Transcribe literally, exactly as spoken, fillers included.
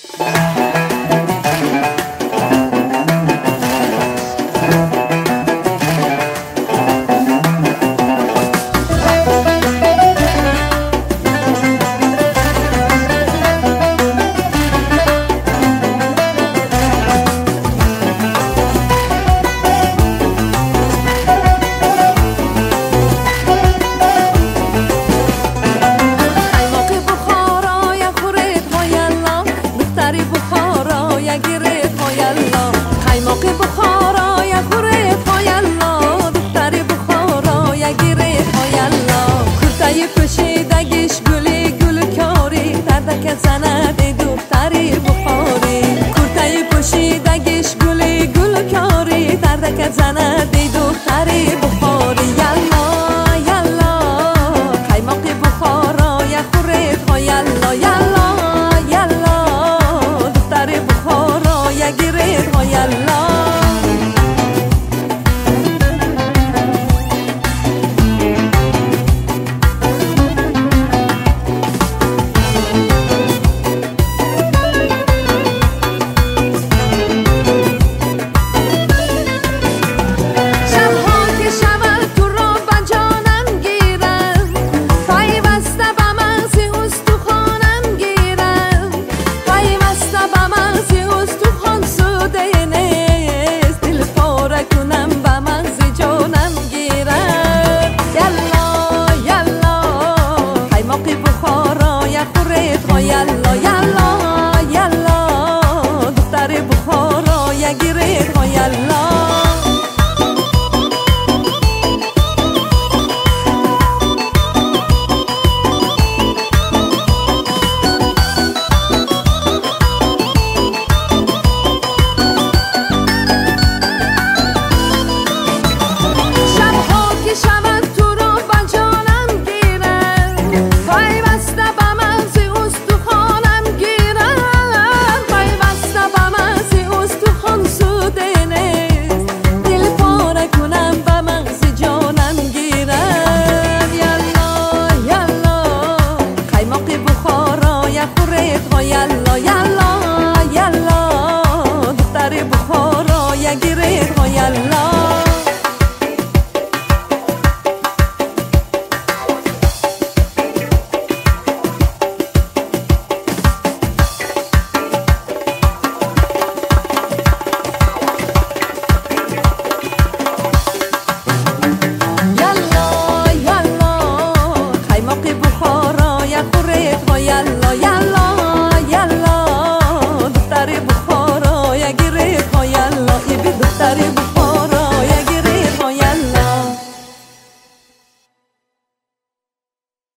پوشیدگیش گلی گل کاری دردک زنده دختری بخاری کرتای پوشیدگیش گلی گل کاری دردک زنده دختری بخاری یلا یلا قیماقی بخارا یا خورید ها یلا یلا یلا دختری بخارا یا گیرید ها یلا یلا یلا یلا دختر بخارا یا گیرید ها یلا یلا یلا یلا دختر بخارا یا گیرید ها یلا